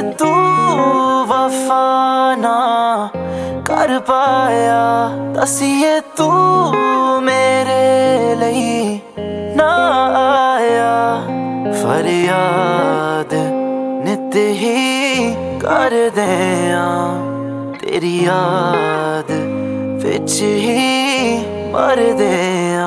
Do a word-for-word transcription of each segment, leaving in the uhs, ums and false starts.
तू वफा ना कर पाया, दसिए तू मेरे लिए ना आया। फरियाद नित ही कर दिया, तेरी याद विच ही मर दिया।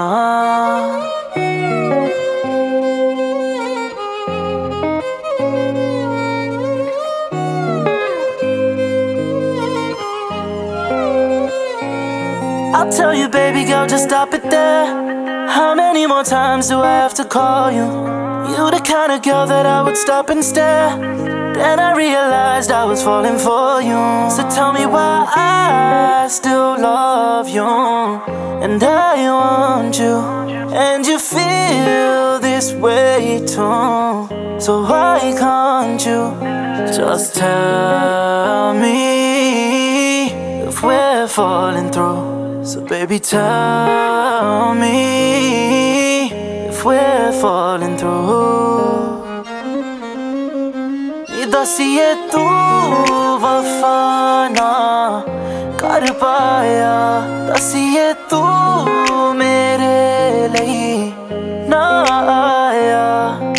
I'll tell you, baby girl, just stop it there. How many more times do I have to call you? You the kind of girl that I would stop and stare. Then I realized I was falling for you. So tell me why I still love you, and I want you, and you feel this way too. So why can't you just tell me if we're falling through? So baby, tell me if we're falling through. Ni dasiye tu wafa na kar paya, dasiye tu mere liye na aaya.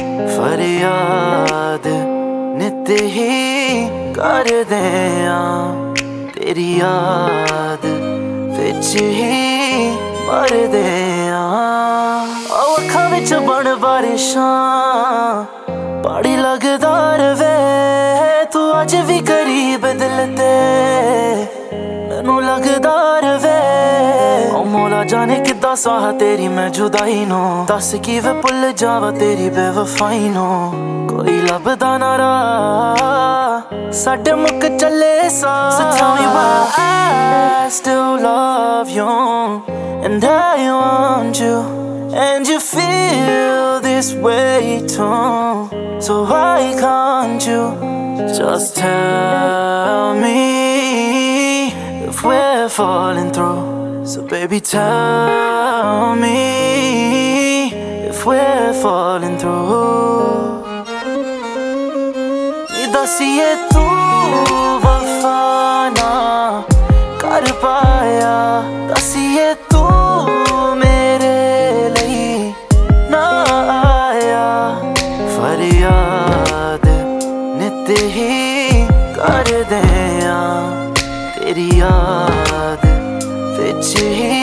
Faryad nit hi kar diya, teri yaad विच ही मर दिया। अखां विच बन बारिशां पाड़ी लगदा रवे, तू अज भी करीब दिल ते मैनू लगदा रवे। ओ मौला जाने किद्दां साह तेरी मैं जुदाई नो, दस किवें भुल जावां तेरी बेवफाई नो। कोई लभदा ना राह साडे मुक चले सा। So tell me why I still love you, and I want you, and you feel this way too. So why can't you just tell me if we're falling through? So baby, tell me if we're falling through. Ni dasiye tu wafa na कर पाया, दसिए तू मेरे लिए ना आया। फरियाद नित ही कर दिया, तेरी याद विच ही